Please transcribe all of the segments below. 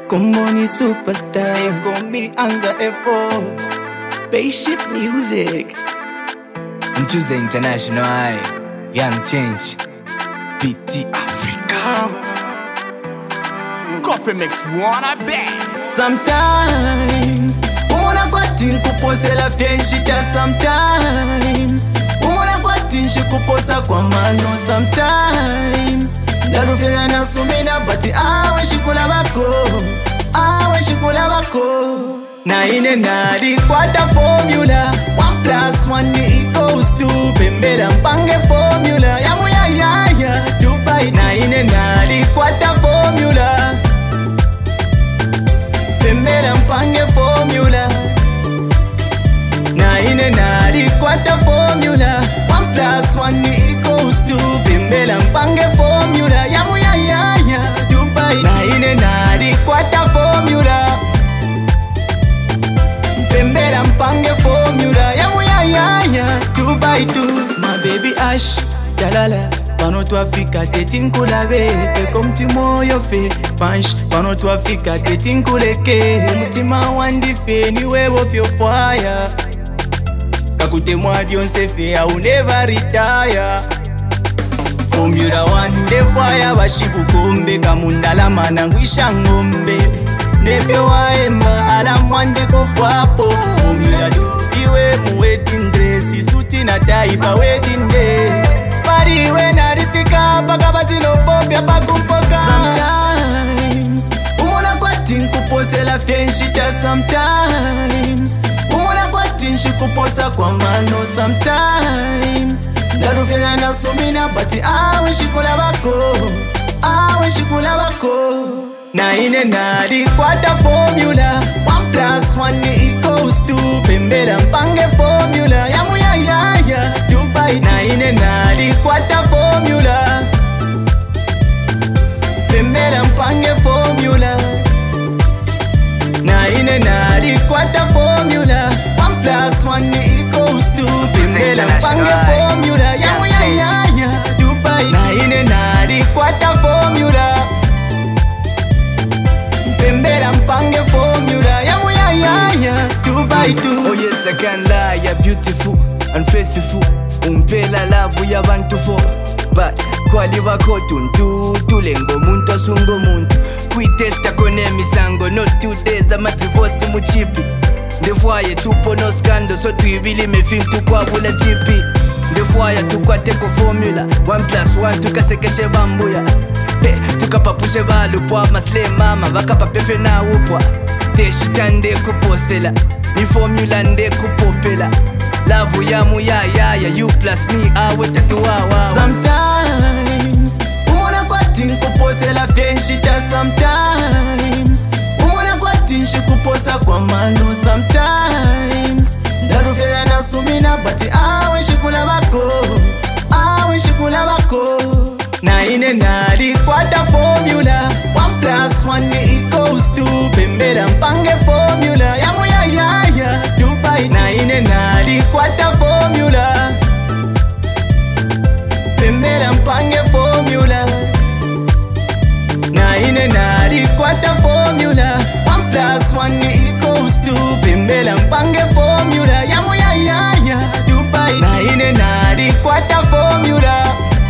Komoni superstar, you call me Anza F4. Spaceship music. Mchuze International High, Young Change, PT Africa. Coffee makes one, I bet. Sometimes umona kwatin kuposela fienshita. Sometimes umona kwatin shikuposa kwa mano. Sometimes darufya na sumina bati awe shikula bako. Na ine nadi kwata formula 1+1 equals 2. Pembela mpange formula yamu ya Dubai. Na ine nadi kwata formula. Pembela mpange formula. Na ine nadi kwata formula 1+1 equals 2. Pembela mpange formula yamu ya Dubai. Na ine nadi kwata formula. Pembela mpange formula yamu ya Dubai too. My baby Ash, dalala. Pano twafika tetinkulabe, teko mtimo yo fe panch. Pano twafika tetinkuleke, mutima wandife niwe wofyo fire. Kakute mwadionse fe, I will never retire. Formula 1 de fire, bashibukombe kamundala manangwisha ngombe. Nefyo waemba ala mwande kofwapo. Formula 2 iwe mu wedding dress, suti na tai pa wedding day. Pari when I rifika paka bazinofobia pakumpoka. Sometimes umona kwatin kuposela fienshita. Sometimes umona kwatin shikuposa kwa mano. Sometimes darufya na sumina bati awe shikula bako. Na ine nadi kwata formula 1+1 equals 2. Pembela mpange formula yamu ya Dubai. Na ine nadi kwata formula. Pembela mpange formula. Na ine nadi kwata formula 1+1 equals 2. Pembela mpange formula yamu ya Dubai. Na ine nadi kwata formula. Pembela mpange formula yamu ya Dubai too. Oh yes, I can't lie, you're beautiful and faithful. Umpela love yabantu fo. But kwali wako tuntu tulengo muntu asungo muntu. Kuitesta kone misango not 2 days amativosi muchipi. Ndefwaye tupo no scandal so tuibili mefintu kwa bula chipi. Ndefwaye tukwate ko formula 1+1 tukasekeshe bambuya. Tukapapushe balu kwa masle mama bakapapefe na upwa. Teshitande kuposela ni formula nde kupopela. Love yamu ya you plus me awe tatuwawa. Sometimes umona kwatin kuposela fienshita. Sometimes umona kwatin shikuposa kwa mano. Sometimes darufya na sumina bati awe shikula bako. Na ine nadi kwata formula 1+1 equals 2. Pembela mpange formula yamu ya Dubai. Na ine nadi kwata formula. Pembela mpange formula. Na ine nadi kwata formula 1+1 equals 2. Pembela mpange formula yamu ya Dubai. Na ine nadi kwata formula.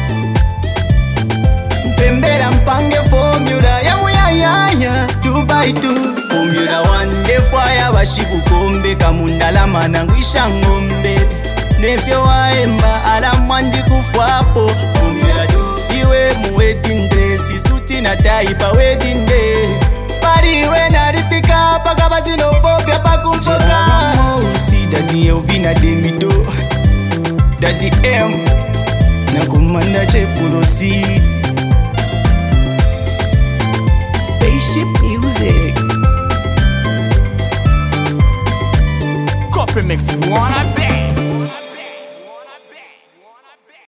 Pembela mpange formula yamu ya Dubai too. Formula 1 de fire bashibukombe kamundala manangwisha ngombe. Nefyo waemba ala mwandi kufwapo. Formula 2 iwe mu wedding dress, suti na tai pa wedding day. Pari when I rifika paka bazinofobia pakumpoka. Si dati Elvina Demido, Dati M na kumanda Chepulosi. Spaceship music. Coffee makes one, I bet.